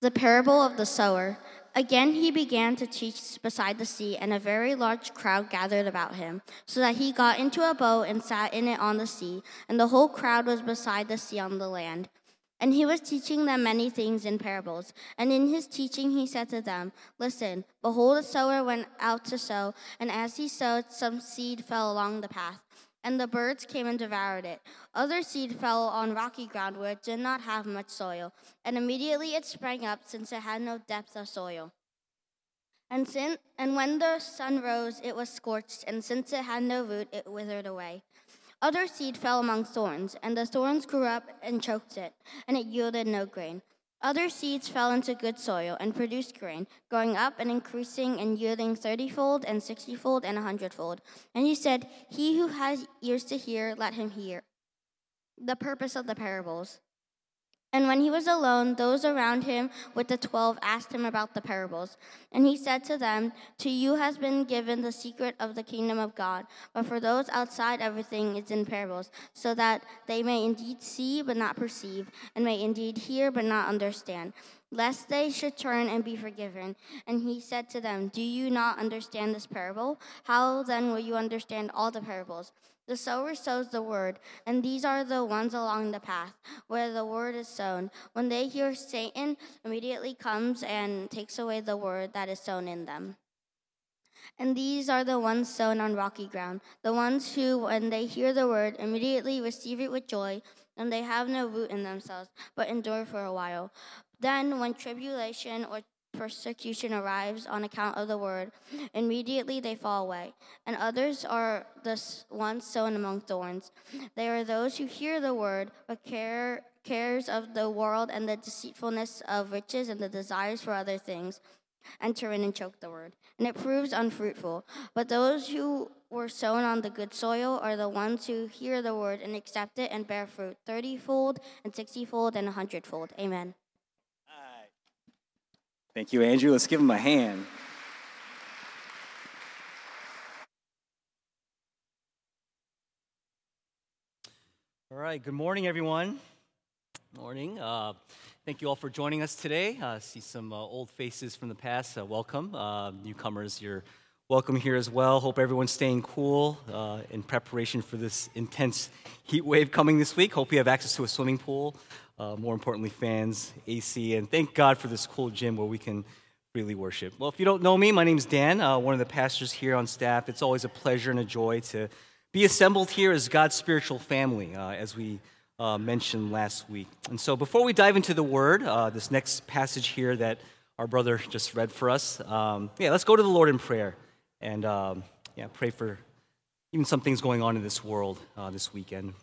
The parable of the sower. Again he began to teach beside the sea, and a very large crowd gathered about him, so that he got into a boat and sat in it on the sea, and the whole crowd was beside the sea on the land. And he was teaching them many things in parables. And in his teaching he said to them, Listen, behold, a sower went out to sow, and as he sowed, some seed fell along the path, and the birds came and devoured it. Other seed fell on rocky ground where it did not have much soil, and immediately it sprang up, since it had no depth of soil. And when the sun rose, it was scorched, and since it had no root, it withered away. Other seed fell among thorns, and the thorns grew up and choked it, and it yielded no grain. Other seeds fell into good soil and produced grain, growing up and increasing and yielding 30-fold and 60-fold and 100-fold. And he said, He who has ears to hear, let him hear. The purpose of the parables. And when he was alone, those around him with the 12 asked him about the parables. And he said to them, To you has been given the secret of the kingdom of God, but for those outside everything is in parables, so that they may indeed see but not perceive, and may indeed hear but not understand, lest they should turn and be forgiven. And he said to them, Do you not understand this parable? How then will you understand all the parables? The sower sows the word, and these are the ones along the path, where the word is sown. When they hear, Satan immediately comes and takes away the word that is sown in them. And these are the ones sown on rocky ground, the ones who, when they hear the word, immediately receive it with joy, and they have no root in themselves, but endure for a while. Then, when tribulation or persecution arrives on account of the word, immediately they fall away. And others are the ones sown among thorns. They are those who hear the word, but cares of the world and the deceitfulness of riches and the desires for other things enter in and choke the word, and it proves unfruitful. But those who were sown on the good soil are the ones who hear the word and accept it and bear fruit, 30-fold and 60-fold and 100-fold. Amen. Thank you, Andrew. Let's give him a hand. All right, good morning, everyone. Morning. Thank you all for joining us today. See some old faces from the past. Welcome. Newcomers, you're welcome here as well. Hope everyone's staying cool in preparation for this intense heat wave coming this week. Hope you have access to a swimming pool. More importantly, fans, AC, and thank God for this cool gym where we can freely worship. Well, if you don't know me, my name's Dan, one of the pastors here on staff. It's always a pleasure and a joy to be assembled here as God's spiritual family, as we mentioned last week. And so before we dive into the Word, this next passage here that our brother just read for us, let's go to the Lord in prayer and pray for even some things going on in this world this weekend.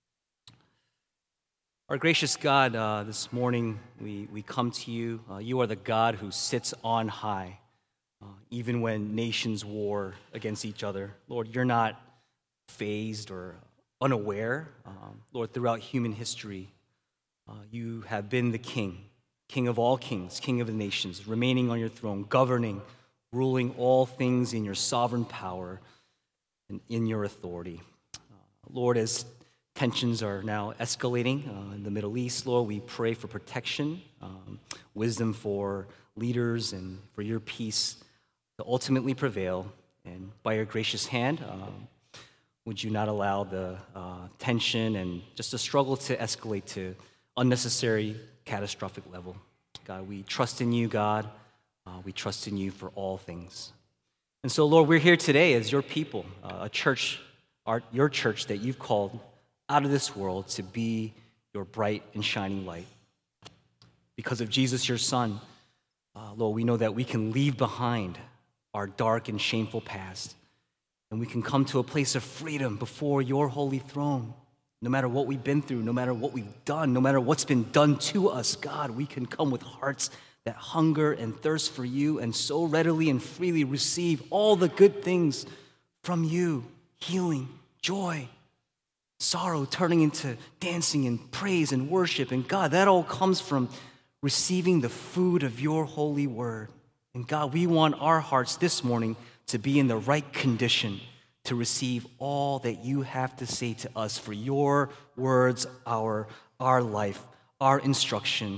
Our gracious God, this morning we come to you. You are the God who sits on high, even when nations war against each other. Lord, you're not fazed or unaware. Lord, throughout human history, you have been the King of all kings, King of the nations, remaining on your throne, governing, ruling all things in your sovereign power and in your authority. Lord, as tensions are now escalating in the Middle East, Lord, we pray for protection, wisdom for leaders, and for your peace to ultimately prevail. And by your gracious hand, would you not allow the tension and just the struggle to escalate to unnecessary, catastrophic level. God, we trust in you, God. We trust in you for all things. And so, Lord, we're here today as your people, a church, your church that you've called out of this world to be your bright and shining light. Because of Jesus, your Son, Lord, we know that we can leave behind our dark and shameful past, and we can come to a place of freedom before your holy throne. No matter what we've been through, no matter what we've done, no matter what's been done to us, God, we can come with hearts that hunger and thirst for you and so readily and freely receive all the good things from you, healing, joy, sorrow turning into dancing and praise and worship. And God, that all comes from receiving the food of your holy word. And God, we want our hearts this morning to be in the right condition to receive all that you have to say to us, for your words, our life, our instruction.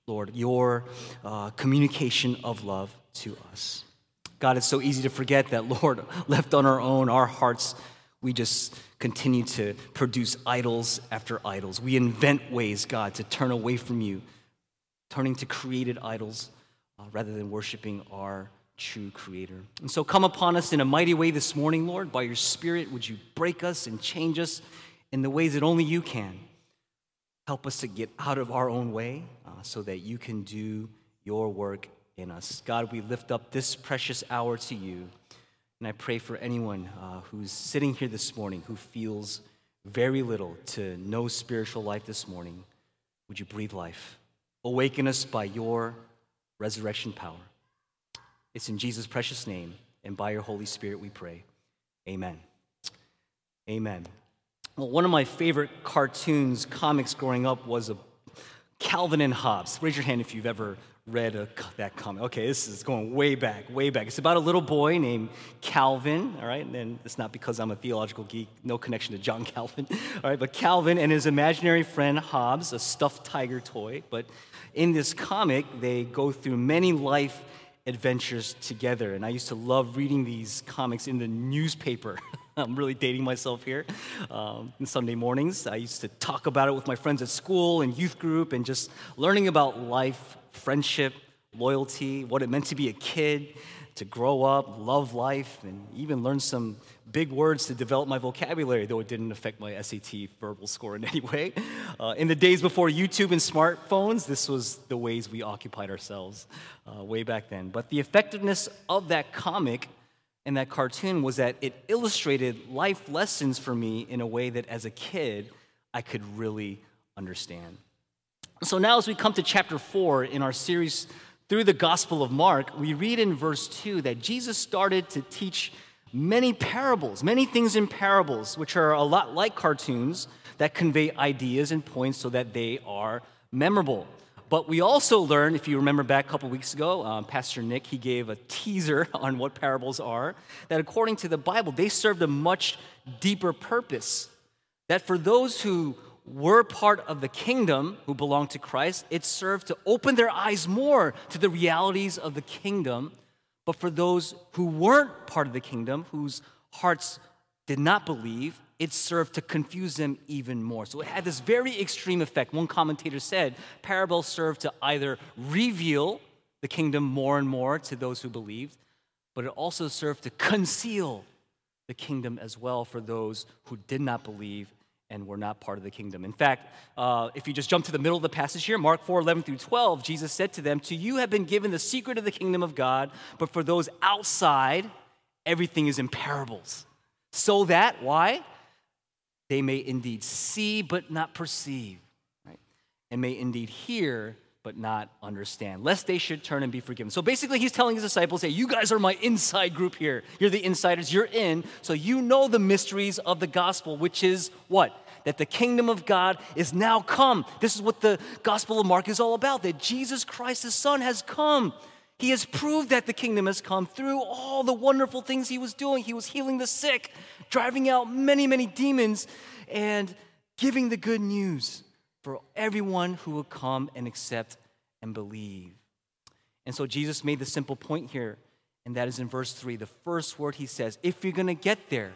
Lord, your communication of love to us. God, it's so easy to forget that, Lord, left on our own, our hearts, we just continue to produce idols after idols. We invent ways, God, to turn away from you, turning to created idols rather than worshiping our true Creator. And so come upon us in a mighty way this morning, Lord. By your Spirit, would you break us and change us in the ways that only you can? Help us to get out of our own way so that you can do your work in us. God, we lift up this precious hour to you. And I pray for anyone who's sitting here this morning who feels very little to no spiritual life this morning. Would you breathe life? Awaken us by your resurrection power. It's in Jesus' precious name and by your Holy Spirit we pray. Amen. Amen. Well, one of my favorite cartoons, comics growing up was Calvin and Hobbes. Raise your hand if you've ever read that comic. Okay, this is going way back, way back. It's about a little boy named Calvin, all right? And it's not because I'm a theological geek, no connection to John Calvin, all right? But Calvin and his imaginary friend Hobbes, a stuffed tiger toy. But in this comic, they go through many life adventures together. And I used to love reading these comics in the newspaper. I'm really dating myself here. On Sunday mornings, I used to talk about it with my friends at school and youth group and just learning about life, friendship, loyalty, what it meant to be a kid, to grow up, love life, and even learn some big words to develop my vocabulary, though it didn't affect my SAT verbal score in any way. In the days before YouTube and smartphones, this was the ways we occupied ourselves way back then. But the effectiveness of that comic and that cartoon was that it illustrated life lessons for me in a way that as a kid, I could really understand. So now as we come to chapter 4 in our series through the Gospel of Mark, we read in verse 2 that Jesus started to teach many parables, many things in parables, which are a lot like cartoons that convey ideas and points so that they are memorable. But we also learned, if you remember back a couple weeks ago, Pastor Nick, he gave a teaser on what parables are, that according to the Bible, they served a much deeper purpose. That for those who were part of the kingdom, who belonged to Christ, it served to open their eyes more to the realities of the kingdom. But for those who weren't part of the kingdom, whose hearts did not believe, it served to confuse them even more. So it had this very extreme effect. One commentator said parables served to either reveal the kingdom more and more to those who believed, but it also served to conceal the kingdom as well for those who did not believe and were not part of the kingdom. In fact, if you just jump to the middle of the passage here, Mark 4:11 through 12, Jesus said to them, "To you have been given the secret of the kingdom of God, but for those outside, everything is in parables. So that," why? "They may indeed see but not perceive, right? And may indeed hear but not understand, lest they should turn and be forgiven." So basically, he's telling his disciples, hey, you guys are my inside group here. You're the insiders, you're in, so you know the mysteries of the gospel, which is what? That the kingdom of God is now come. This is what the Gospel of Mark is all about, that Jesus Christ, the Son, has come. He has proved that the kingdom has come through all the wonderful things he was doing. He was healing the sick, driving out many, many demons, and giving the good news for everyone who will come and accept and believe. And so Jesus made the simple point here, and that is in verse 3. The first word he says, if you're going to get there,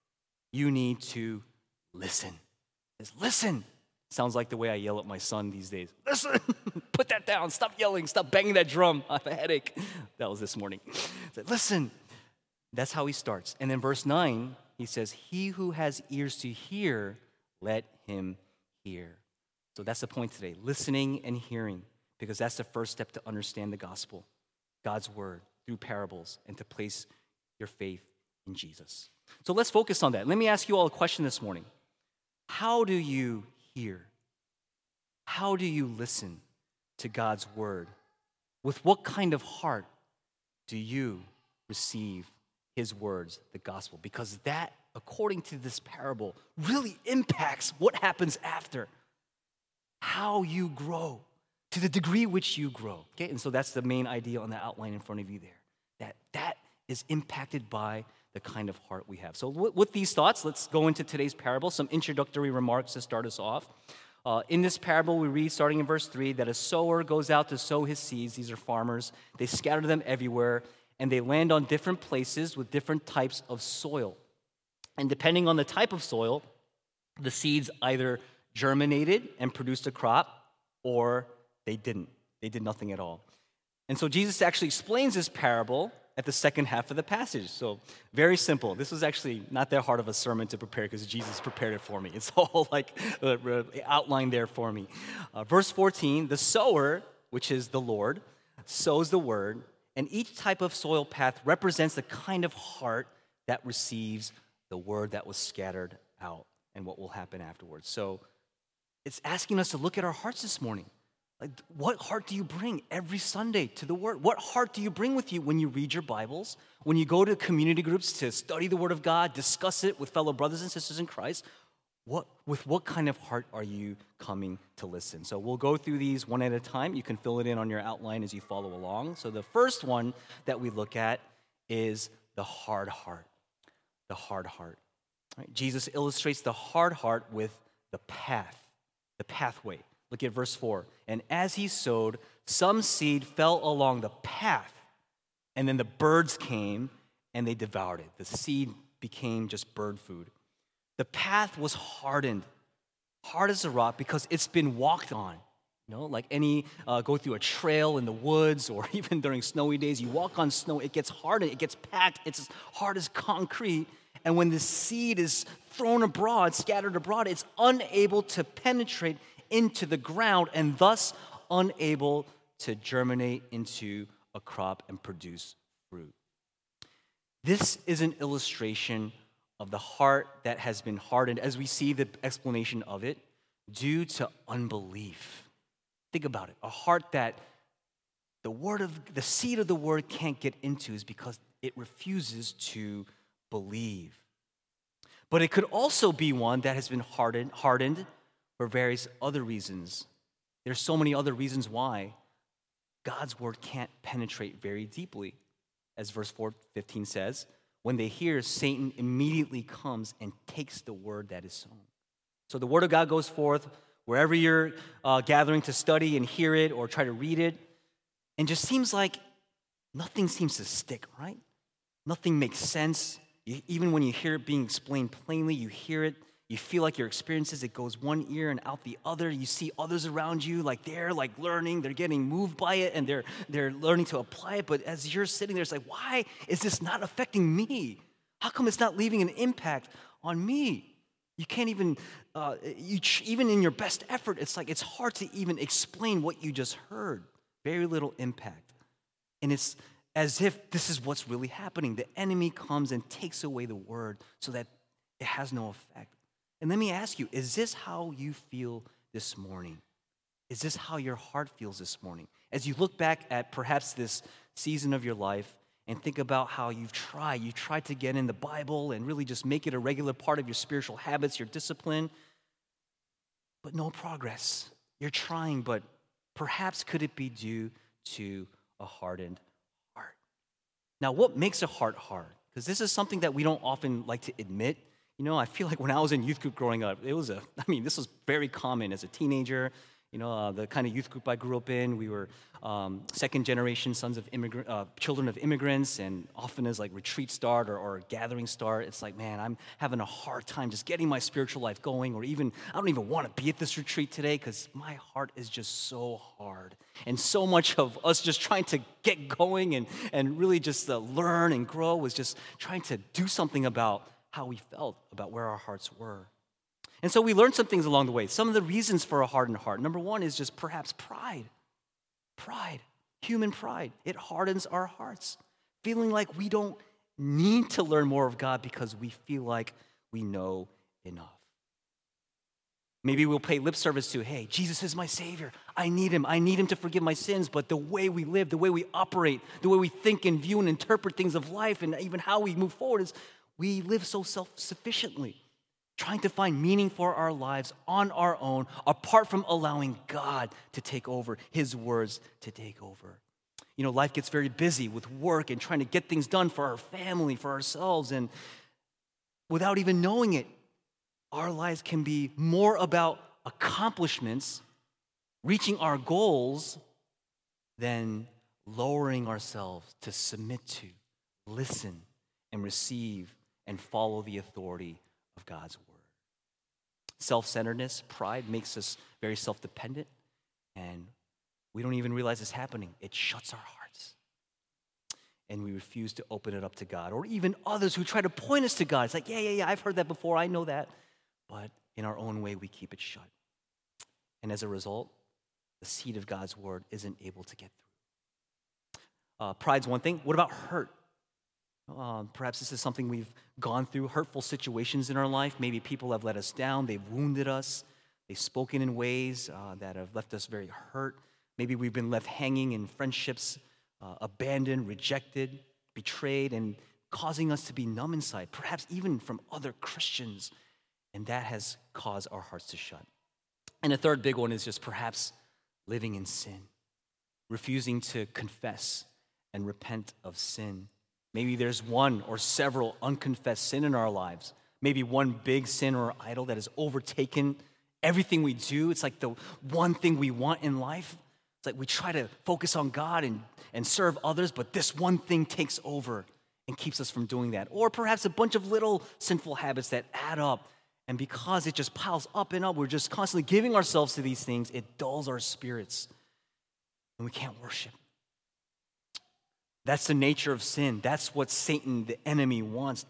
you need to listen. He says, listen. Sounds like the way I yell at my son these days. Listen, put that down, stop yelling, stop banging that drum. I have a headache. That was this morning. He said, listen. That's how he starts. And then verse 9, he says, he who has ears to hear, let him hear. So that's the point today, listening and hearing, because that's the first step to understand the gospel, God's word, through parables, and to place your faith in Jesus. So let's focus on that. Let me ask you all a question this morning. How do you hear? How do you listen to God's word? With what kind of heart do you receive his words, the gospel? Because that, according to this parable, really impacts what happens after. How you grow, to the degree which you grow. Okay, and so that's the main idea on the outline in front of you there. That is impacted by the kind of heart we have. So with these thoughts, let's go into today's parable, some introductory remarks to start us off. In this parable, we read, starting in verse 3, that a sower goes out to sow his seeds. These are farmers. They scatter them everywhere, and they land on different places with different types of soil. And depending on the type of soil, the seeds either germinated and produced a crop, or they didn't. They did nothing at all. And so Jesus actually explains this parable at the second half of the passage. So very simple. This was actually not that hard of a sermon to prepare because Jesus prepared it for me. It's all like outlined there for me. Verse 14, the sower, which is the Lord, sows the word, and each type of soil path represents the kind of heart that receives the word that was scattered out and what will happen afterwards. So it's asking us to look at our hearts this morning. Like, what heart do you bring every Sunday to the Word? What heart do you bring with you when you read your Bibles? When you go to community groups to study the Word of God, discuss it with fellow brothers and sisters in Christ? With what kind of heart are you coming to listen? So we'll go through these one at a time. You can fill it in on your outline as you follow along. So the first one that we look at is the hard heart. The hard heart. Right? Jesus illustrates the hard heart with the path, the pathway. Look at verse 4. And as he sowed, some seed fell along the path, and then the birds came and they devoured it. The seed became just bird food. The path was hardened, hard as a rock, because it's been walked on. You know, like go through a trail in the woods, or even during snowy days, you walk on snow, it gets hardened, it gets packed, it's as hard as concrete. And when the seed is thrown abroad, scattered abroad, it's unable to penetrate into the ground, and thus unable to germinate into a crop and produce fruit. This is an illustration of the heart that has been hardened, as we see the explanation of it, due to unbelief. Think about it. A heart that the seed of the word can't get into is because it refuses to believe. But it could also be one that has been hardened for various other reasons. There's so many other reasons why God's word can't penetrate very deeply. As verse 15 says, when they hear, Satan immediately comes and takes the word that is sown. So the word of God goes forth wherever you're gathering to study and hear it or try to read it, and just seems like nothing seems to stick, right? Nothing makes sense. Even when you hear it being explained plainly, you hear it, you feel like your experiences, it goes one ear and out the other. You see others around you, like they're like learning, they're getting moved by it, and they're learning to apply it. But as you're sitting there, it's like, why is this not affecting me? How come it's not leaving an impact on me? You can't even, even in your best effort, it's like it's hard to even explain what you just heard. Very little impact. And it's as if this is what's really happening. The enemy comes and takes away the word so that it has no effect. And let me ask you, is this how you feel this morning? Is this how your heart feels this morning? As you look back at perhaps this season of your life and think about how you've tried to get in the Bible and really just make it a regular part of your spiritual habits, your discipline, but no progress. You're trying, but perhaps could it be due to a hardened heart? Now, what makes a heart hard? Because this is something that we don't often like to admit. You know, I feel like when I was in youth group growing up, this was very common as a teenager. You know, the kind of youth group I grew up in, we were second generation children of immigrants, and often as like retreat start or gathering start, it's like, man, I'm having a hard time just getting my spiritual life going, or even, I don't even want to be at this retreat today because my heart is just so hard. And so much of us just trying to get going and really just learn and grow was just trying to do something about how we felt, about where our hearts were. And so we learned some things along the way. Some of the reasons for a hardened heart. Number one is just perhaps pride. Pride, human pride. It hardens our hearts. Feeling like we don't need to learn more of God because we feel like we know enough. Maybe we'll pay lip service to, hey, Jesus is my Savior. I need Him. I need Him to forgive my sins. But the way we live, the way we operate, the way we think and view and interpret things of life, and even how we move forward is we live so self-sufficiently, trying to find meaning for our lives on our own, apart from allowing God to take over, His words to take over. You know, life gets very busy with work and trying to get things done for our family, for ourselves, and without even knowing it, our lives can be more about accomplishments, reaching our goals, than lowering ourselves to submit to, listen, and receive and follow the authority of God's word. Self-centeredness, pride makes us very self-dependent, and we don't even realize it's happening. It shuts our hearts, and we refuse to open it up to God, or even others who try to point us to God. It's like, yeah, I've heard that before, I know that, but in our own way, we keep it shut. And as a result, the seed of God's word isn't able to get through. Pride's one thing. What about hurt? Perhaps this is something we've gone through, hurtful situations in our life. Maybe people have let us down, they've wounded us, they've spoken in ways that have left us very hurt. Maybe we've been left hanging in friendships, abandoned, rejected, betrayed, and causing us to be numb inside, perhaps even from other Christians, and that has caused our hearts to shut. And the third big one is just perhaps living in sin, refusing to confess and repent of sin. Maybe there's one or several unconfessed sin in our lives. Maybe one big sin or idol that has overtaken everything we do. It's like the one thing we want in life. It's like we try to focus on God and serve others, but this one thing takes over and keeps us from doing that. Or perhaps a bunch of little sinful habits that add up. And because it just piles up and up, we're just constantly giving ourselves to these things, it dulls our spirits. And we can't worship. That's the nature of sin. That's what Satan, the enemy, wants.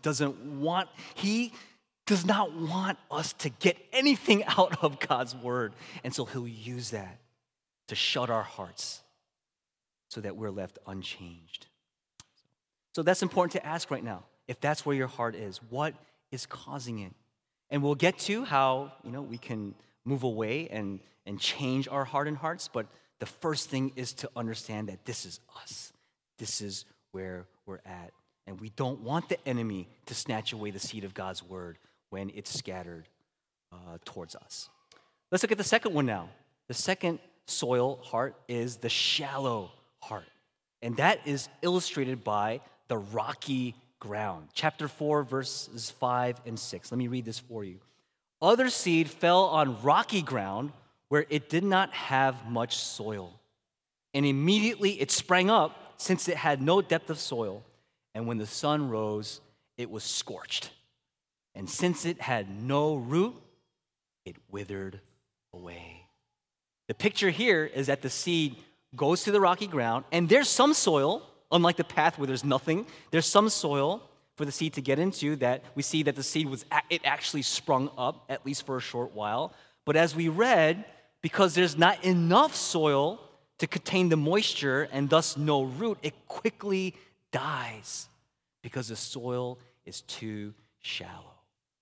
He does not want us to get anything out of God's word. And so he'll use that to shut our hearts so that we're left unchanged. So that's important to ask right now. If that's where your heart is, what is causing it? And we'll get to how, we can move away and change our heart and hearts. But the first thing is to understand that this is us. This is where we're at. And we don't want the enemy to snatch away the seed of God's word when it's scattered towards us. Let's look at the second one now. The second soil heart is the shallow heart. And that is illustrated by the rocky ground. Chapter 4, verses 5 and 6. Let me read this for you. Other seed fell on rocky ground where it did not have much soil. And immediately it sprang up, since it had no depth of soil, and when the sun rose, it was scorched. And since it had no root, it withered away. The picture here is that the seed goes to the rocky ground, and there's some soil, unlike the path where there's nothing. There's some soil for the seed to get into that we see that the seed it actually sprung up, at least for a short while. But as we read, because there's not enough soil to contain the moisture and thus no root, it quickly dies because the soil is too shallow.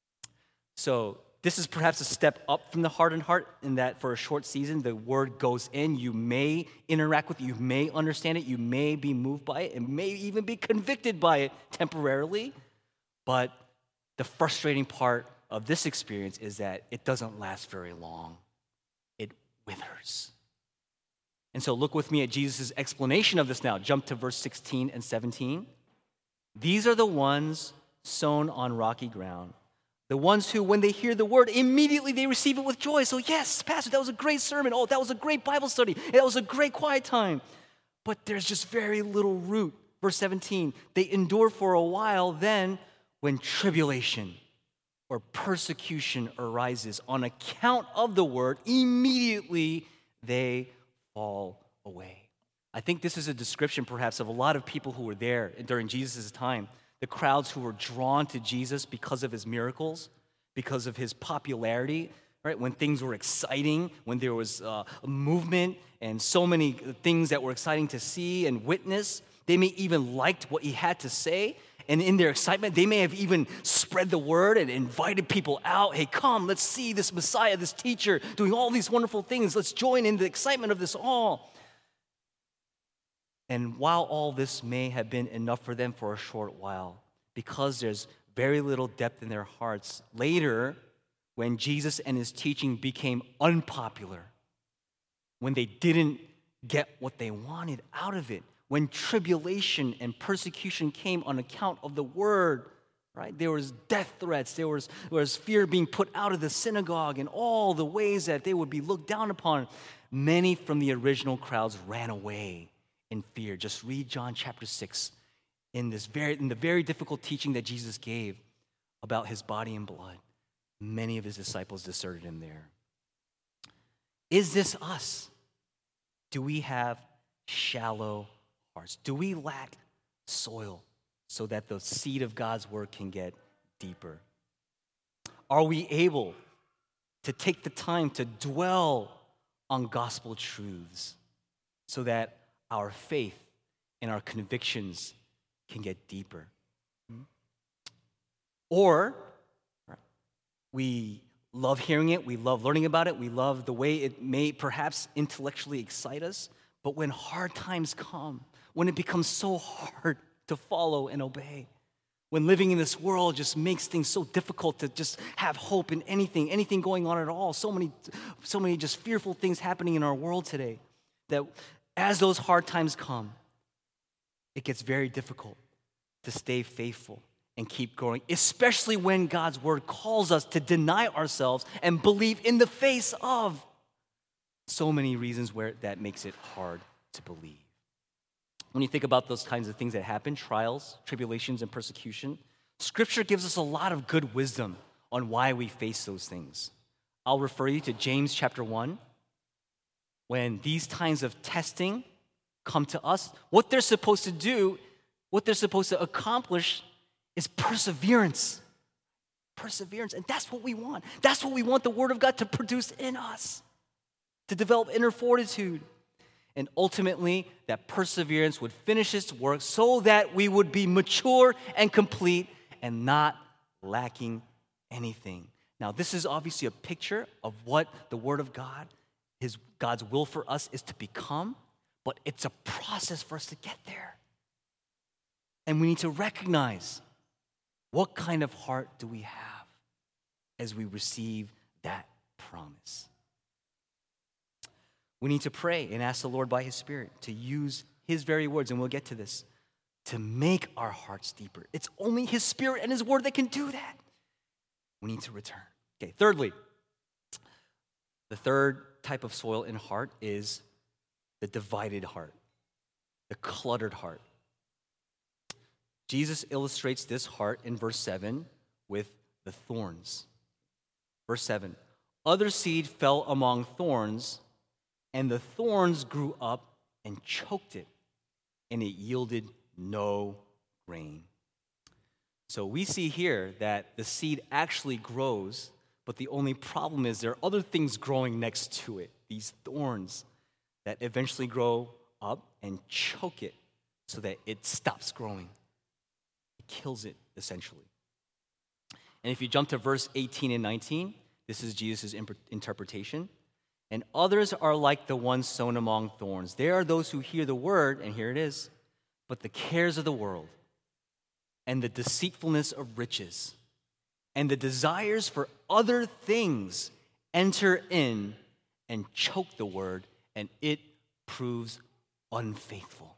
So this is perhaps a step up from the hardened heart in that for a short season, the word goes in. You may interact with it, you may understand it, you may be moved by it, and may even be convicted by it temporarily. But the frustrating part of this experience is that it doesn't last very long. It withers. And so look with me at Jesus' explanation of this now. Jump to verse 16 and 17. These are the ones sown on rocky ground. The ones who, when they hear the word, immediately they receive it with joy. So yes, Pastor, that was a great sermon. Oh, that was a great Bible study. That was a great quiet time. But there's just very little root. Verse 17, they endure for a while. Then when tribulation or persecution arises on account of the word, immediately they fall away. I think this is a description perhaps of a lot of people who were there during Jesus' time. The crowds who were drawn to Jesus because of his miracles, because of his popularity, right? When things were exciting, when there was a movement and so many things that were exciting to see and witness, they may even liked what he had to say. And in their excitement, they may have even spread the word and invited people out. Hey, come, let's see this Messiah, this teacher, doing all these wonderful things. Let's join in the excitement of this all. And while all this may have been enough for them for a short while, because there's very little depth in their hearts, later, when Jesus and his teaching became unpopular, when they didn't get what they wanted out of it, when tribulation and persecution came on account of the word, right? There was death threats. There was fear being put out of the synagogue and all the ways that they would be looked down upon. Many from the original crowds ran away in fear. Just read John chapter 6 in the very difficult teaching that Jesus gave about his body and blood. Many of his disciples deserted him there. Is this us? Do we have shallow hearts? Do we lack soil so that the seed of God's word can get deeper? Are we able to take the time to dwell on gospel truths so that our faith and our convictions can get deeper? Or we love hearing it, we love learning about it, we love the way it may perhaps intellectually excite us, but when hard times come, when it becomes so hard to follow and obey, when living in this world just makes things so difficult to just have hope in anything going on at all, so many just fearful things happening in our world today, that as those hard times come, it gets very difficult to stay faithful and keep growing, especially when God's word calls us to deny ourselves and believe in the face of so many reasons where that makes it hard to believe. When you think about those kinds of things that happen, trials, tribulations, and persecution, Scripture gives us a lot of good wisdom on why we face those things. I'll refer you to James chapter 1. When these kinds of testing come to us, what they're supposed to do, what they're supposed to accomplish is perseverance. Perseverance, and that's what we want. That's what we want the Word of God to produce in us, to develop inner fortitude. And ultimately, that perseverance would finish its work so that we would be mature and complete and not lacking anything. Now, this is obviously a picture of what the Word of God, God's will for us is to become, but it's a process for us to get there. And we need to recognize, what kind of heart do we have as we receive that promise? We need to pray and ask the Lord by His Spirit to use His very words, and we'll get to this, to make our hearts deeper. It's only His Spirit and His Word that can do that. We need to return. Okay, thirdly, the third type of soil in heart is the divided heart, the cluttered heart. Jesus illustrates this heart in verse 7 with the thorns. Verse 7, other seed fell among thorns, and the thorns grew up and choked it, and it yielded no grain. So we see here that the seed actually grows, but the only problem is there are other things growing next to it, these thorns that eventually grow up and choke it so that it stops growing. It kills it, essentially. And if you jump to verse 18 and 19, this is Jesus' interpretation. And others are like the ones sown among thorns. There are those who hear the word, and here it is, but the cares of the world and the deceitfulness of riches and the desires for other things enter in and choke the word, and it proves unfaithful.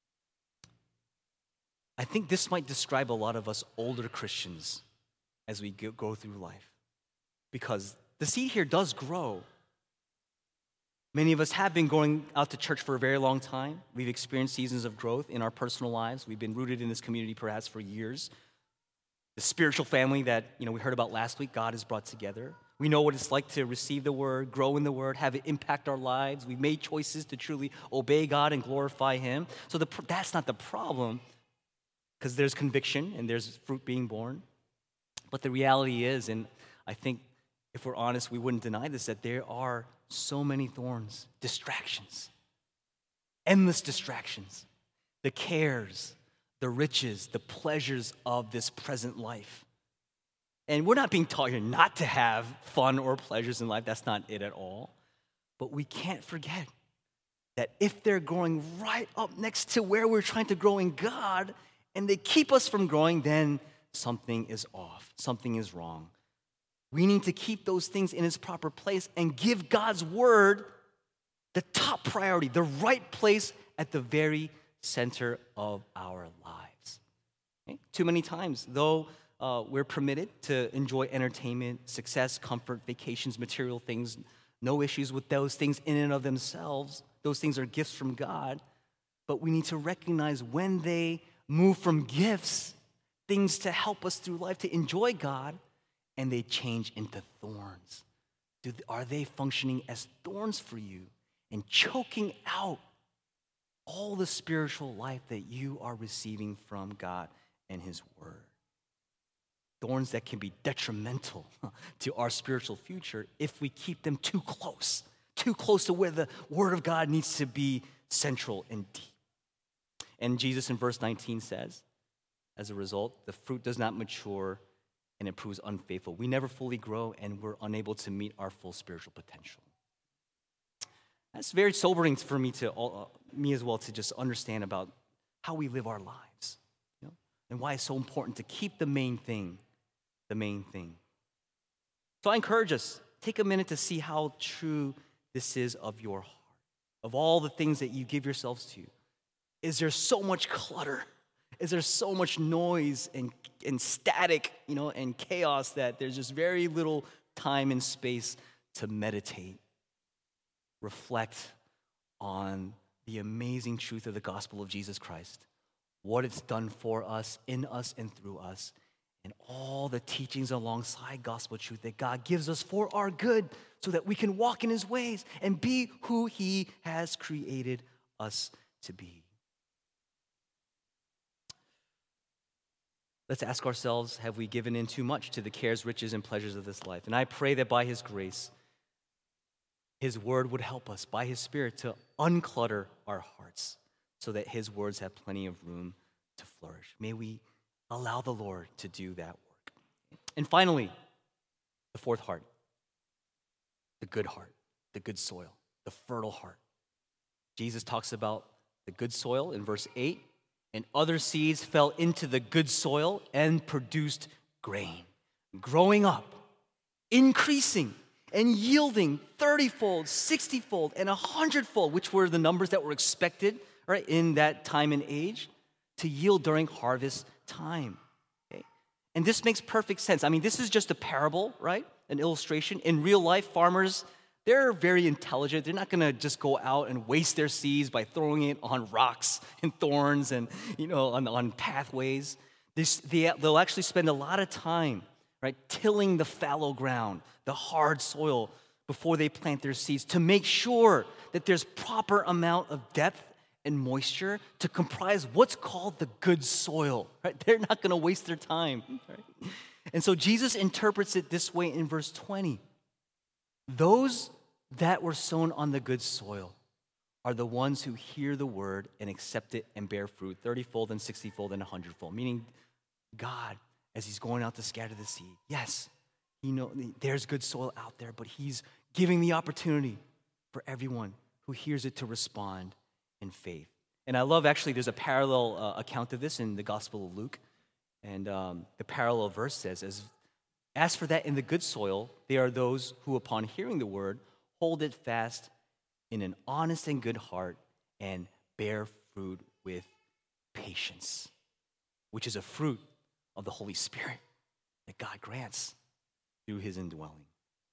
I think this might describe a lot of us older Christians as we go through life, because the seed here does grow. Many of us have been going out to church for a very long time. We've experienced seasons of growth in our personal lives. We've been rooted in this community perhaps for years. The spiritual family that we heard about last week, God has brought together. We know what it's like to receive the word, grow in the word, have it impact our lives. We've made choices to truly obey God and glorify Him. So that's not the problem, because there's conviction and there's fruit being born. But the reality is, and I think if we're honest, we wouldn't deny this, that there are so many thorns, distractions, endless distractions, the cares, the riches, the pleasures of this present life. And we're not being taught here not to have fun or pleasures in life. That's not it at all. But we can't forget that if they're growing right up next to where we're trying to grow in God, and they keep us from growing, then something is off, something is wrong. We need to keep those things in its proper place and give God's word the top priority, the right place at the very center of our lives. Okay? Too many times, though we're permitted to enjoy entertainment, success, comfort, vacations, material things. No issues with those things in and of themselves. Those things are gifts from God. But we need to recognize when they move from gifts, things to help us through life, to enjoy God, and they change into thorns. Are they functioning as thorns for you and choking out all the spiritual life that you are receiving from God and His Word? Thorns that can be detrimental to our spiritual future if we keep them too close to where the Word of God needs to be central and deep. And Jesus in verse 19 says, as a result, the fruit does not mature and it proves unfaithful. We never fully grow and we're unable to meet our full spiritual potential. That's very sobering for me as well to just understand about how we live our lives, and why it's so important to keep the main thing. So I encourage us, take a minute to see how true this is of your heart, of all the things that you give yourselves to. Is there so much clutter? Is there so much noise and static, and chaos that there's just very little time and space to meditate, reflect on the amazing truth of the gospel of Jesus Christ, what it's done for us, in us, and through us, and all the teachings alongside gospel truth that God gives us for our good so that we can walk in His ways and be who He has created us to be. Let's ask ourselves, have we given in too much to the cares, riches, and pleasures of this life? And I pray that by His grace, His Word would help us by His Spirit to unclutter our hearts so that His words have plenty of room to flourish. May we allow the Lord to do that work. And finally, the fourth heart, the good soil, the fertile heart. Jesus talks about the good soil in verse 8. And other seeds fell into the good soil and produced grain, growing up, increasing, and yielding 30-fold, 60-fold, and 100-fold, which were the numbers that were expected, right, in that time and age, to yield during harvest time. Okay? And this makes perfect sense. I mean, this is just a parable, right? An illustration. In real life, farmers, they're very intelligent. They're not going to just go out and waste their seeds by throwing it on rocks and thorns and, on pathways. They'll actually spend a lot of time, right, tilling the fallow ground, the hard soil, before they plant their seeds to make sure that there's proper amount of depth and moisture to comprise what's called the good soil, right? They're not going to waste their time, right? And so Jesus interprets it this way in verse 20. Those that were sown on the good soil are the ones who hear the word and accept it and bear fruit 30-fold and 60-fold and 100-fold. Meaning God, as He's going out to scatter the seed, yes, there's good soil out there, but He's giving the opportunity for everyone who hears it to respond in faith. And I love, actually, there's a parallel account of this in the Gospel of Luke. And the parallel verse says, as for that in the good soil, they are those who, upon hearing the word, hold it fast in an honest and good heart and bear fruit with patience, which is a fruit of the Holy Spirit that God grants through His indwelling.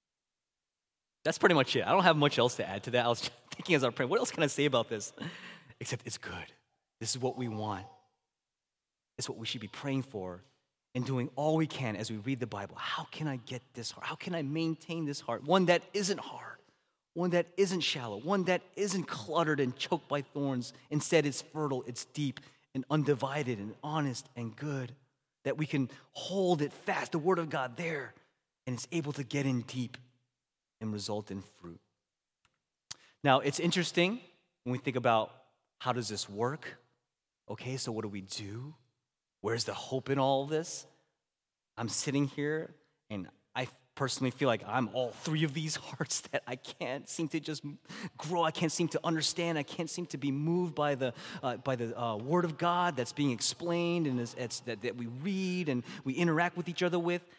That's pretty much it. I don't have much else to add to that. I was thinking as I was praying, what else can I say about this? Except it's good. This is what we want. It's what we should be praying for and doing all we can as we read the Bible. How can I get this heart? How can I maintain this heart? One that isn't hard, one that isn't shallow, one that isn't cluttered and choked by thorns. Instead, it's fertile, it's deep and undivided and honest and good, that we can hold it fast, the Word of God there, and it's able to get in deep and result in fruit. Now, it's interesting when we think about how does this work? Okay, so what do we do? Where's the hope in all of this? I'm sitting here, and I personally feel like I'm all three of these hearts that I can't seem to just grow. I can't seem to understand. I can't seem to be moved by the Word of God that's being explained and that we read and we interact with each other with.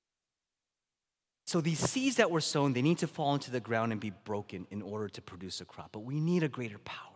So these seeds that were sown, they need to fall into the ground and be broken in order to produce a crop. But we need a greater power.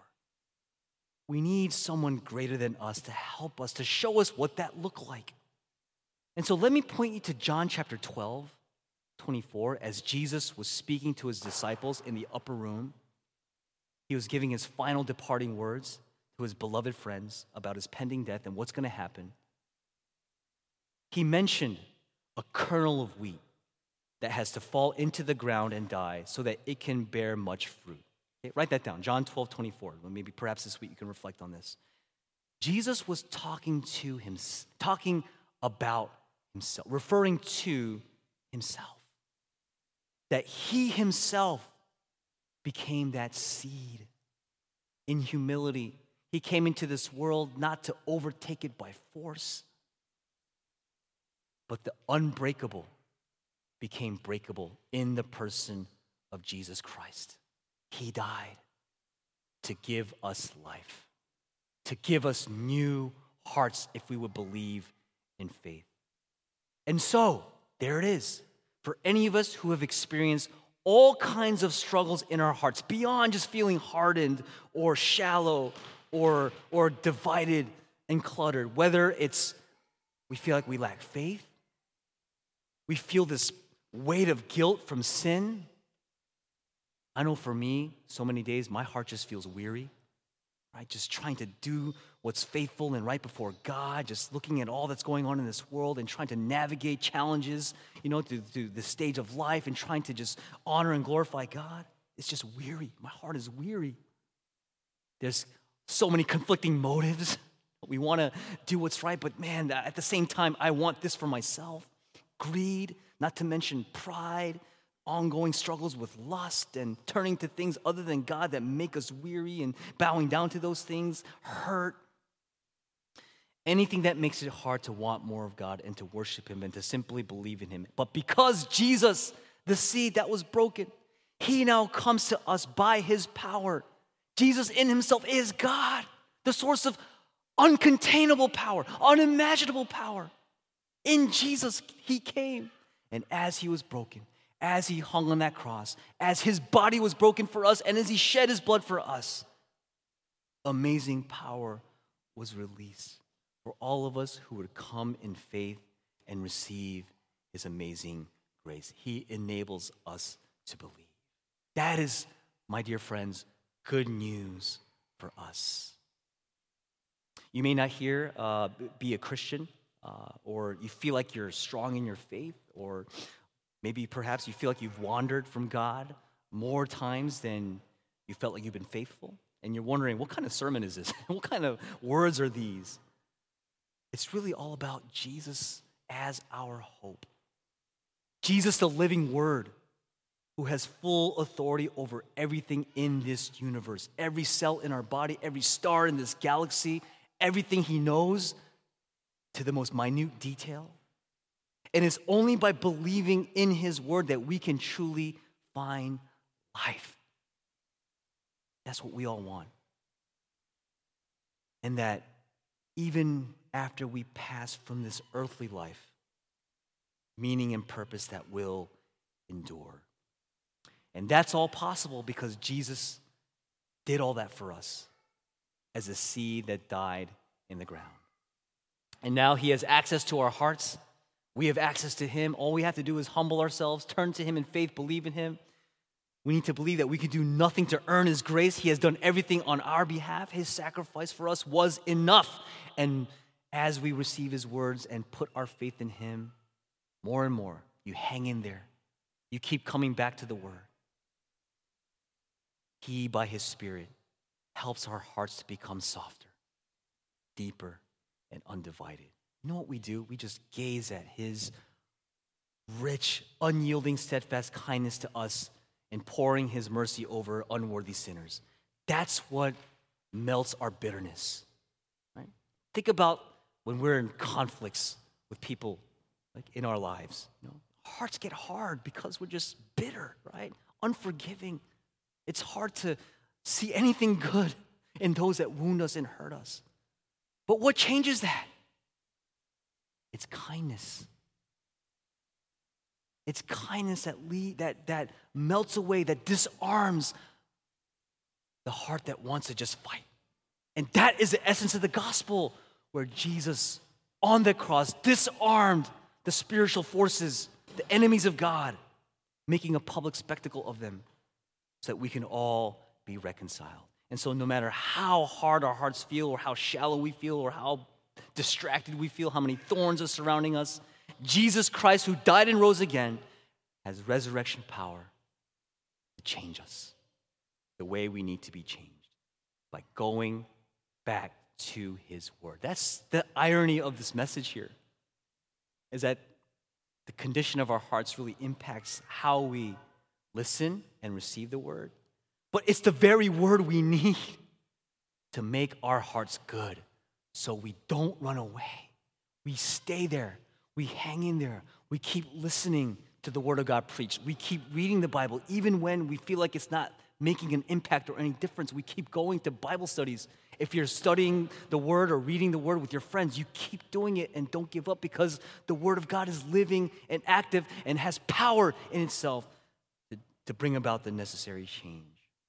We need someone greater than us to help us, to show us what that looked like. And so let me point you to John chapter 12, 24, as Jesus was speaking to his disciples in the upper room. He was giving his final departing words to his beloved friends about his pending death and what's going to happen. He mentioned a kernel of wheat that has to fall into the ground and die so that it can bear much fruit. Okay, write that down, John 12, 24. Maybe perhaps this week you can reflect on this. Jesus was talking about himself, referring to himself. That he himself became that seed in humility. He came into this world not to overtake it by force, but the unbreakable became breakable in the person of Jesus Christ. He died to give us life, to give us new hearts if we would believe in faith. And so, there it is. For any of us who have experienced all kinds of struggles in our hearts, beyond just feeling hardened or shallow or divided and cluttered, whether it's we feel like we lack faith, we feel this weight of guilt from sin. I know for me, so many days, my heart just feels weary, right? Just trying to do what's faithful and right before God, just looking at all that's going on in this world and trying to navigate challenges, through the stage of life and trying to just honor and glorify God. It's just weary. My heart is weary. There's so many conflicting motives. We want to do what's right, but man, at the same time, I want this for myself. Greed, not to mention pride, ongoing struggles with lust and turning to things other than God that make us weary and bowing down to those things, hurt. Anything that makes it hard to want more of God and to worship him and to simply believe in him. But because Jesus, the seed that was broken, he now comes to us by his power. Jesus in himself is God, the source of uncontainable power, unimaginable power. In Jesus, he came. And as he was broken, as he hung on that cross, as his body was broken for us, and as he shed his blood for us, amazing power was released for all of us who would come in faith and receive his amazing grace. He enables us to believe. That is, my dear friends, good news for us. You may not be a Christian, or you feel like you're strong in your faith, or maybe perhaps you feel like you've wandered from God more times than you felt like you've been faithful, and you're wondering, what kind of sermon is this? What kind of words are these? It's really all about Jesus as our hope. Jesus, the living Word, who has full authority over everything in this universe, every cell in our body, every star in this galaxy, everything he knows to the most minute detail. And it's only by believing in his word that we can truly find life. That's what we all want. And that even after we pass from this earthly life, meaning and purpose that will endure. And that's all possible because Jesus did all that for us as a seed that died in the ground. And now he has access to our hearts. We have access to him. All we have to do is humble ourselves, turn to him in faith, believe in him. We need to believe that we can do nothing to earn his grace. He has done everything on our behalf. His sacrifice for us was enough. And as we receive his words and put our faith in him, more and more, you hang in there. You keep coming back to the word. He, by his Spirit, helps our hearts to become softer, deeper, and undivided. You know what we do? We just gaze at his rich, unyielding, steadfast kindness to us and pouring his mercy over unworthy sinners. That's what melts our bitterness. Right? Think about when we're in conflicts with people like in our lives. Hearts get hard because we're just bitter, right? Unforgiving. It's hard to see anything good in those that wound us and hurt us. But what changes that? It's kindness. It's kindness that melts away, that disarms the heart that wants to just fight. And that is the essence of the gospel, where Jesus on the cross disarmed the spiritual forces, the enemies of God, making a public spectacle of them so that we can all be reconciled. And so no matter how hard our hearts feel or how shallow we feel or how distracted we feel, how many thorns are surrounding us, Jesus Christ, who died and rose again, has resurrection power to change us the way we need to be changed by going back to his word. That's the irony of this message here, is that the condition of our hearts really impacts how we listen and receive the word. But it's the very word we need to make our hearts good so we don't run away. We stay there. We hang in there. We keep listening to the word of God preached. We keep reading the Bible even when we feel like it's not making an impact or any difference. We keep going to Bible studies. If you're studying the word or reading the word with your friends, you keep doing it and don't give up, because the word of God is living and active and has power in itself to bring about the necessary change.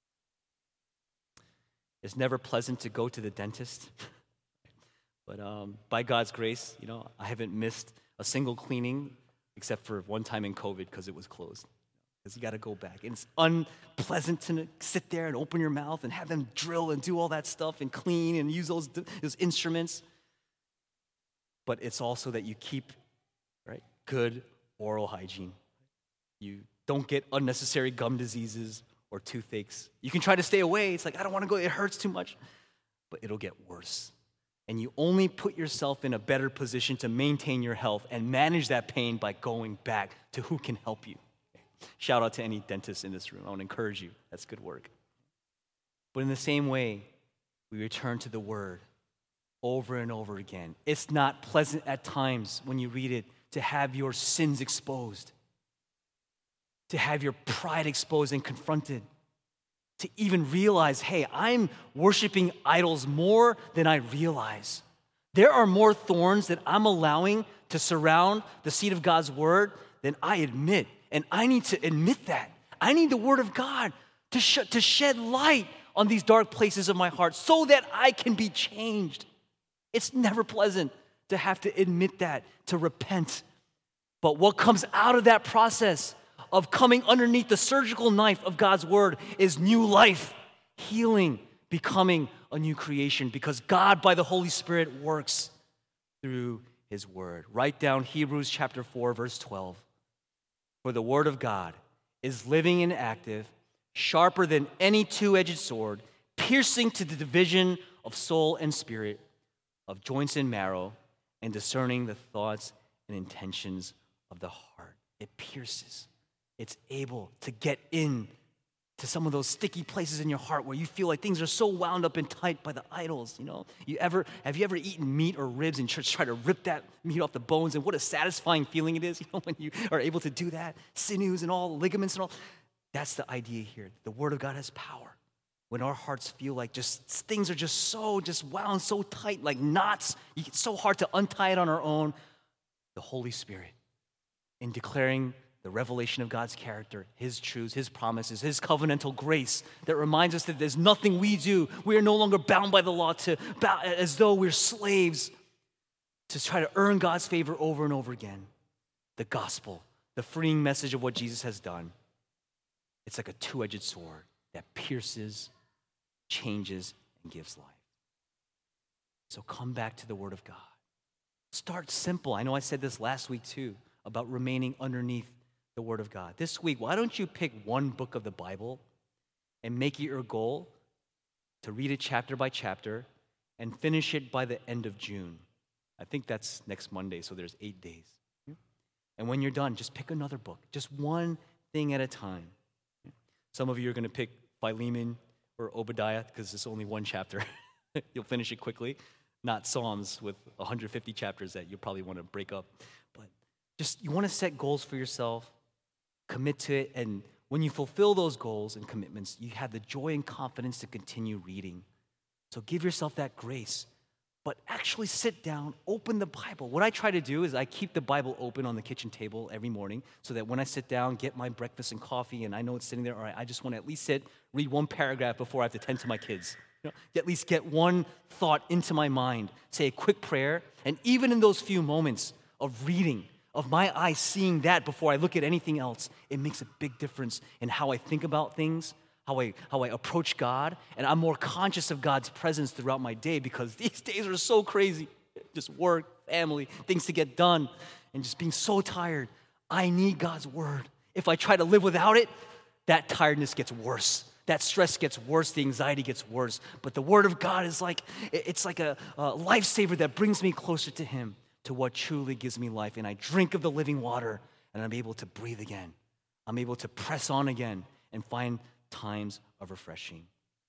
It's never pleasant to go to the dentist, but by God's grace, I haven't missed a single cleaning except for one time in COVID because it was closed. Because you got to go back. And it's unpleasant to sit there and open your mouth and have them drill and do all that stuff and clean and use those instruments. But it's also that you keep good oral hygiene. You don't get unnecessary gum diseases or toothaches. You can try to stay away. It's like, I don't want to go. It hurts too much. But it'll get worse. And you only put yourself in a better position to maintain your health and manage that pain by going back to who can help you. Shout out to any dentists in this room. I want to encourage you. That's good work. But in the same way, we return to the word over and over again. It's not pleasant at times when you read it to have your sins exposed, to have your pride exposed and confronted, to even realize, hey, I'm worshiping idols more than I realize. There are more thorns that I'm allowing to surround the seat of God's word than I admit. And I need to admit that. I need the word of God to shed light on these dark places of my heart so that I can be changed. It's never pleasant to have to admit that, to repent. But what comes out of that process of coming underneath the surgical knife of God's word is new life, healing, becoming a new creation, because God, by the Holy Spirit, works through his word. Write down Hebrews chapter 4, verse 12. For the word of God is living and active, sharper than any two-edged sword, piercing to the division of soul and spirit, of joints and marrow, and discerning the thoughts and intentions of the heart. It pierces. It's able to get in to some of those sticky places in your heart where you feel like things are so wound up and tight by the idols. Have you ever eaten meat or ribs and try to rip that meat off the bones? And what a satisfying feeling it is, when you are able to do that. Sinews and all, ligaments and all. That's the idea here. The word of God has power. When our hearts feel like things are just wound so tight, like knots, it's so hard to untie it on our own. The Holy Spirit, in declaring the revelation of God's character, his truths, his promises, his covenantal grace that reminds us that there's nothing we do. We are no longer bound by the law as though we're slaves to try to earn God's favor over and over again. The gospel, the freeing message of what Jesus has done, it's like a two-edged sword that pierces, changes, and gives life. So come back to the word of God. Start simple. I know I said this last week too, about remaining underneath the word of God. This week, why don't you pick one book of the Bible and make it your goal to read it chapter by chapter and finish it by the end of June. I think that's next Monday, so there's 8 days. And when you're done, just pick another book, just one thing at a time. Some of you are going to pick Philemon or Obadiah because it's only one chapter. You'll finish it quickly. Not Psalms with 150 chapters that you'll probably want to break up. But just, you want to set goals for yourself, commit to it, and when you fulfill those goals and commitments, you have the joy and confidence to continue reading. So give yourself that grace. But actually sit down, open the Bible. What I try to do is I keep the Bible open on the kitchen table every morning so that when I sit down, get my breakfast and coffee, and I know it's sitting there, all right, I just want to at least read one paragraph before I have to tend to my kids. At least get one thought into my mind, say a quick prayer, and even in those few moments of reading, of my eyes seeing that before I look at anything else, it makes a big difference in how I think about things, how I approach God, and I'm more conscious of God's presence throughout my day because these days are so crazy. Just work, family, things to get done, and just being so tired. I need God's word. If I try to live without it, that tiredness gets worse. That stress gets worse, the anxiety gets worse. But the word of God is like, it's like a lifesaver that brings me closer to him, to what truly gives me life. And I drink of the living water, and I'm able to breathe again. I'm able to press on again and find times of refreshing.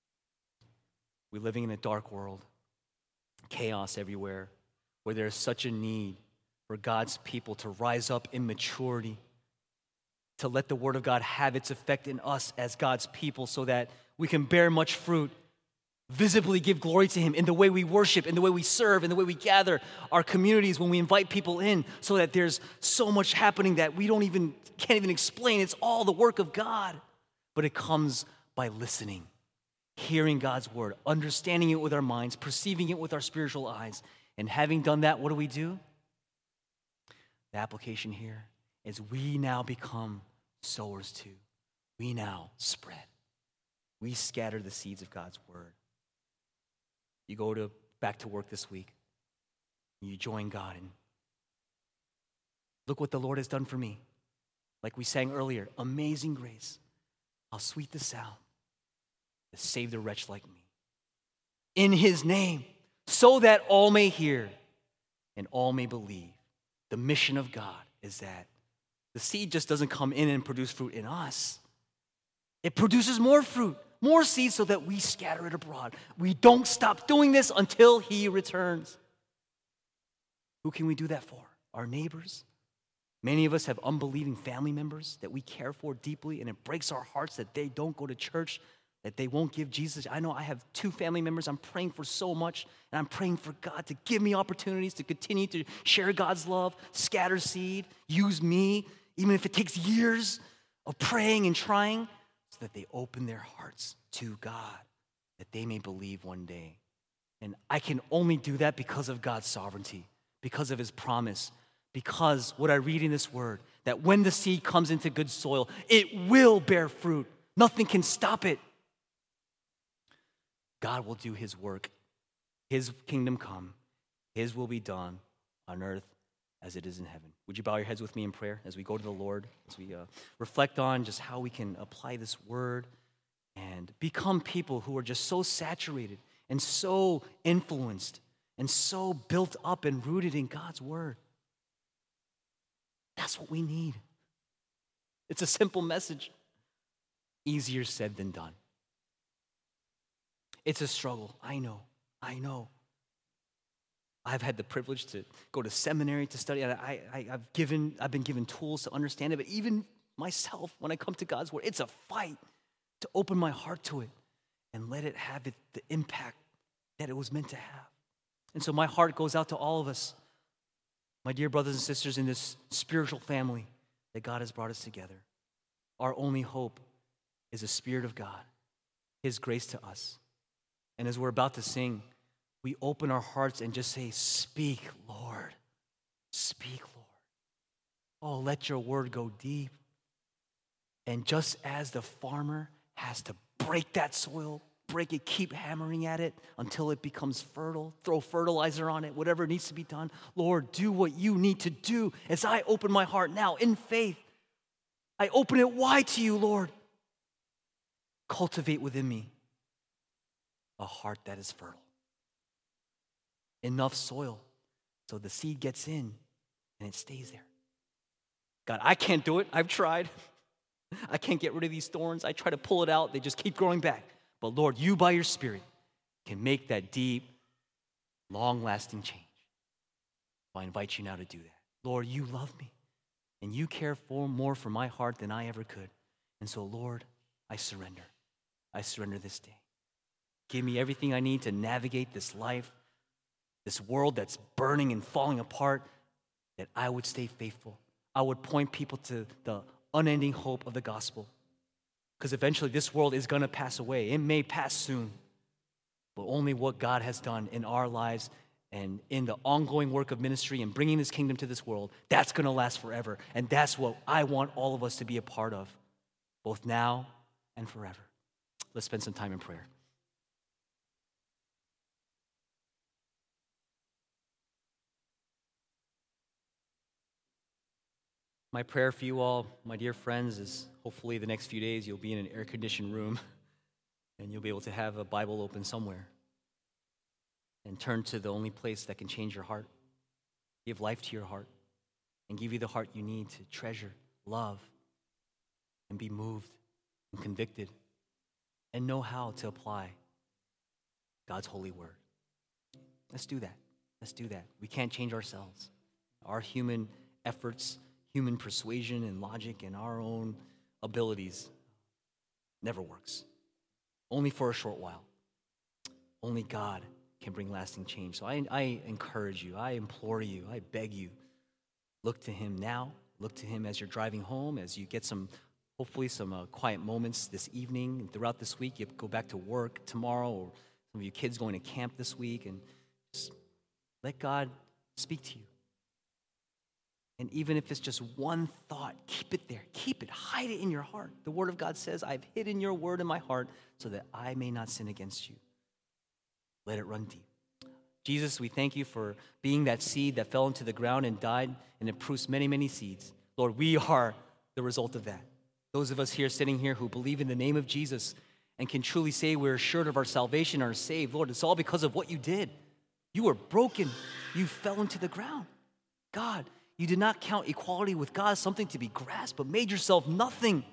We're living in a dark world, chaos everywhere, where there's such a need for God's people to rise up in maturity, to let the word of God have its effect in us as God's people so that we can bear much fruit, visibly give glory to him in the way we worship, in the way we serve, in the way we gather our communities when we invite people in, so that there's so much happening that we can't even explain. It's all the work of God. But it comes by listening, hearing God's word, understanding it with our minds, perceiving it with our spiritual eyes. And having done that, what do? The application here is we now become sowers too. We now spread. We scatter the seeds of God's word. You go back to work this week, and you join God, and look what the Lord has done for me. Like we sang earlier, amazing grace. How sweet the sound that saved a wretch like me. In his name, so that all may hear and all may believe. The mission of God is that the seed just doesn't come in and produce fruit in us. It produces more fruit, more seeds so that we scatter it abroad. We don't stop doing this until he returns. Who can we do that for? Our neighbors. Many of us have unbelieving family members that we care for deeply, and it breaks our hearts that they don't go to church, that they won't give Jesus. I know I have 2 family members I'm praying for so much, and I'm praying for God to give me opportunities to continue to share God's love, scatter seed, use me, even if it takes years of praying and trying, so that they open their hearts to God, that they may believe one day. And I can only do that because of God's sovereignty, because of his promise, because what I read in this word, that when the seed comes into good soil, it will bear fruit. Nothing can stop it. God will do his work. His kingdom come. His will be done on earth as it is in heaven. Would you bow your heads with me in prayer as we go to the Lord, as we reflect on just how we can apply this word and become people who are just so saturated and so influenced and so built up and rooted in God's word. That's what we need. It's a simple message. Easier said than done. It's a struggle. I know. I've had the privilege to go to seminary to study, and I've been given tools to understand it, but even myself, when I come to God's word, it's a fight to open my heart to it and let it have the impact that it was meant to have. And so my heart goes out to all of us, my dear brothers and sisters in this spiritual family that God has brought us together. Our only hope is the Spirit of God, his grace to us. And as we're about to sing, we open our hearts and just say, speak, Lord. Speak, Lord. Oh, let your word go deep. And just as the farmer has to break that soil, break it, keep hammering at it until it becomes fertile, throw fertilizer on it, whatever needs to be done. Lord, do what you need to do as I open my heart now in faith. I open it wide to you, Lord. Cultivate within me a heart that is fertile. Enough soil so the seed gets in and it stays there. God, I can't do it. I've tried. I can't get rid of these thorns. I try to pull it out. They just keep growing back. But Lord, you by your Spirit can make that deep, long-lasting change. So I invite you now to do that. Lord, you love me and you care more for my heart than I ever could. And so, Lord, I surrender. I surrender this day. Give me everything I need to navigate this life, this world that's burning and falling apart, that I would stay faithful. I would point people to the unending hope of the gospel. Because eventually this world is going to pass away. It may pass soon. But only what God has done in our lives and in the ongoing work of ministry and bringing his kingdom to this world, that's going to last forever. And that's what I want all of us to be a part of, both now and forever. Let's spend some time in prayer. My prayer for you all, my dear friends, is hopefully the next few days you'll be in an air-conditioned room and you'll be able to have a Bible open somewhere and turn to the only place that can change your heart, give life to your heart, and give you the heart you need to treasure, love, and be moved and convicted and know how to apply God's holy word. Let's do that. Let's do that. We can't change ourselves. Our human efforts, human persuasion and logic and our own abilities never works. Only for a short while. Only God can bring lasting change. So I encourage you, I implore you, I beg you, look to him now. Look to him as you're driving home, as you get hopefully some quiet moments this evening and throughout this week. You go back to work tomorrow, or some of you kids going to camp this week, and just let God speak to you. And even if it's just one thought, keep it there. Keep it. Hide it in your heart. The Word of God says, I've hidden your word in my heart so that I may not sin against you. Let it run deep. Jesus, we thank you for being that seed that fell into the ground and died, and it produced many, many seeds. Lord, we are the result of that. Those of us here sitting here who believe in the name of Jesus and can truly say we're assured of our salvation and are saved, Lord, it's all because of what you did. You were broken. You fell into the ground. God, you did not count equality with God as something to be grasped, but made yourself nothing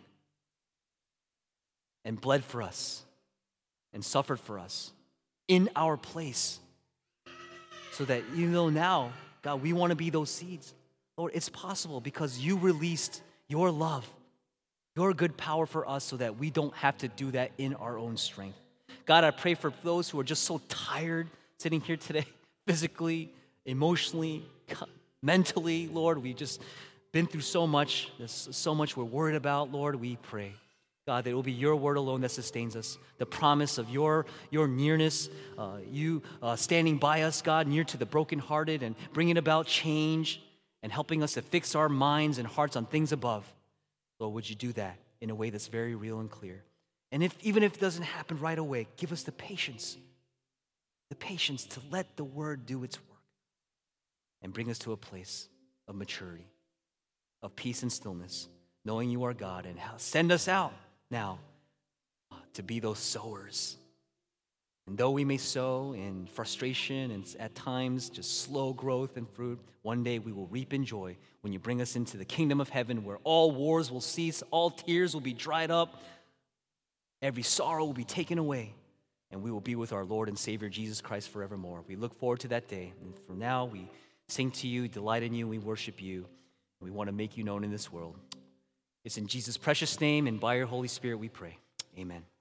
and bled for us and suffered for us in our place, so that even though now, God, we want to be those seeds. Lord, it's possible because you released your love, your good power for us so that we don't have to do that in our own strength. God, I pray for those who are just so tired sitting here today, physically, emotionally, mentally, Lord. We've just been through so much. There's so much we're worried about, Lord. We pray, God, that it will be your word alone that sustains us. The promise of your nearness, you standing by us, God, near to the brokenhearted and bringing about change and helping us to fix our minds and hearts on things above. Lord, would you do that in a way that's very real and clear? And even if it doesn't happen right away, give us the patience to let the word do its work and bring us to a place of maturity, of peace and stillness, knowing you are God, and send us out now to be those sowers. And though we may sow in frustration and at times just slow growth and fruit, one day we will reap in joy when you bring us into the kingdom of heaven, where all wars will cease, all tears will be dried up, every sorrow will be taken away, and we will be with our Lord and Savior Jesus Christ forevermore. We look forward to that day. And for now, we sing to you, delight in you, we worship you, and we want to make you known in this world. It's in Jesus' precious name and by your Holy Spirit we pray. Amen.